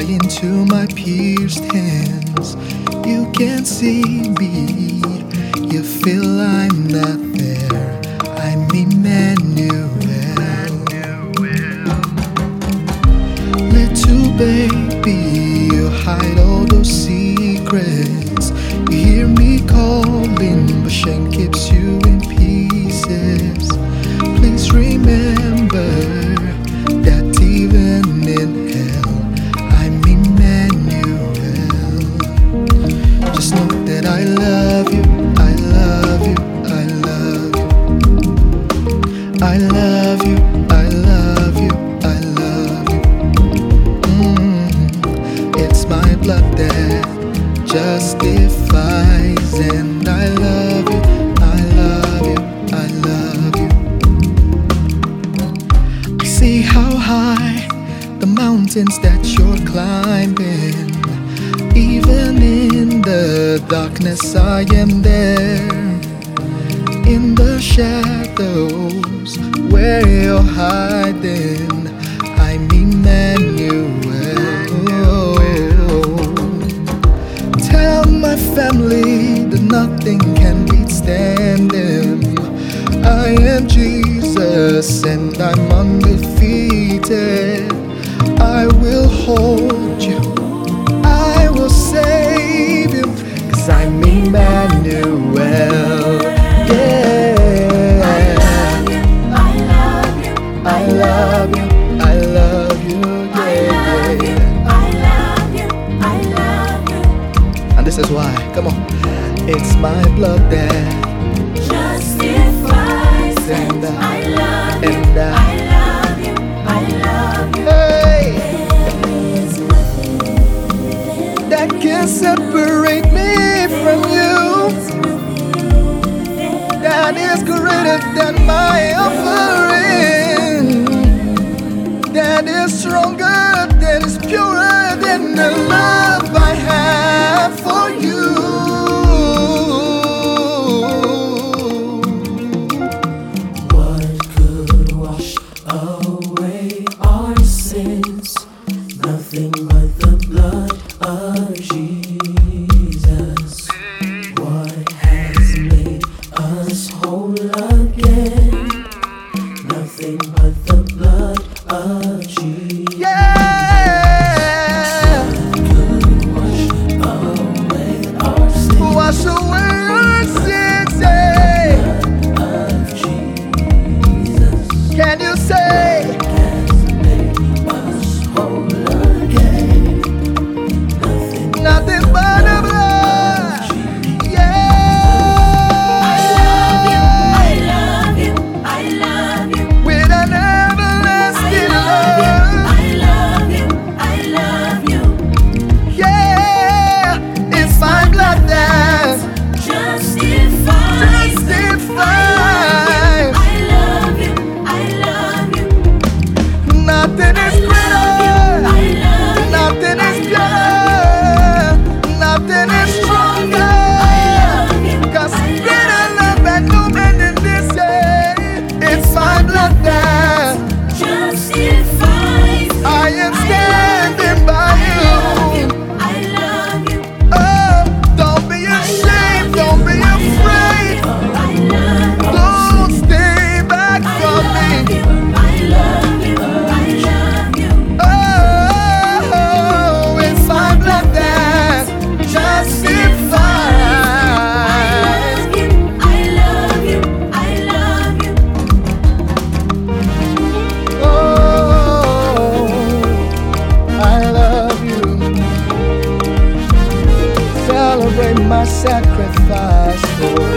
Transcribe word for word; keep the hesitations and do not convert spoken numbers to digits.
into my pierced hands. You can see me, you feel I'm not there. I'm Emmanuel. Little baby, you hide all those secrets. You hear me calling, but shame keeps you in pieces. Please remember that even in hell, I'm Emmanuel. Just know that I love you, I love you, I love you. I love you, I love you, I love you. Mm, it's my blood that justifies, and I love you, I love you, I love you. I see how high the mountains that you're climbing. Even in the darkness I am there. In the shadows where you're hiding, I'm Emmanuel. Tell my family that nothing can withstand them. I am Jesus and I'm undefeated. I will hold you, I will save you, 'cause I'm Emmanuel. Yeah. I love you, I love you, I love you, yeah, yeah. I love you, I love you. And this is why, come on. It's my blood that justifies, and I love you, and I, I love you, I love you. Hey, There's nothing that can separate me from you. That is greater than my offering. That is stronger, that is purer than the love I have for you. What could wash away our sins? Nothing but the blood of Jesus. What has made us whole again? Nothing but the blood of Jesus. Yeah, Could wash away our sins. wash away our sins, eh? Of Jesus Can you say? has made us whole again. Nothing Nothing but the blood. Yeah. I love you, I love you, I love you. With an everlasting love. I love you, I love you. Yeah. It's my blood that Justifies. justifies. I love you, I love you. Nothing is I greater. love you, Nothing is I purer. Nothing is stronger. I love you, 'Cause I greater love love and no man in this day. It's my blood that justifies. I am standing by I love you. you, I love you. Oh, don't be ashamed, don't be afraid. I love you. Don't stay back from me. I love you, I love you. Oh, it's my blood that justifies. I love you, I love you. Oh, I love you. Celebrate my sacrifice, Lord.